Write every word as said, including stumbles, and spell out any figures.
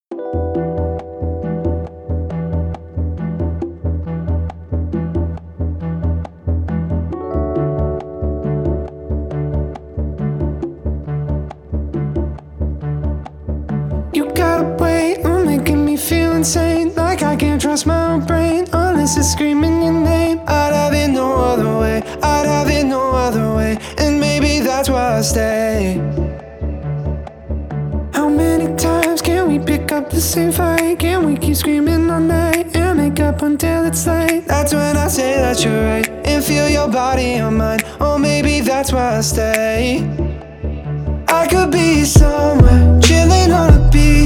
You got a way of making me feel insane, like I can't trust my own brain unless it's screaming your name. I'd have it no other way, I'd have it no other way, and maybe that's why I stay. How many times can we pick up the same fight? Can we keep screaming all night and make up until it's late? That's when I say that you're right and feel your body on mine. Or maybe that's why I stay. I could be somewhere chilling on a beach,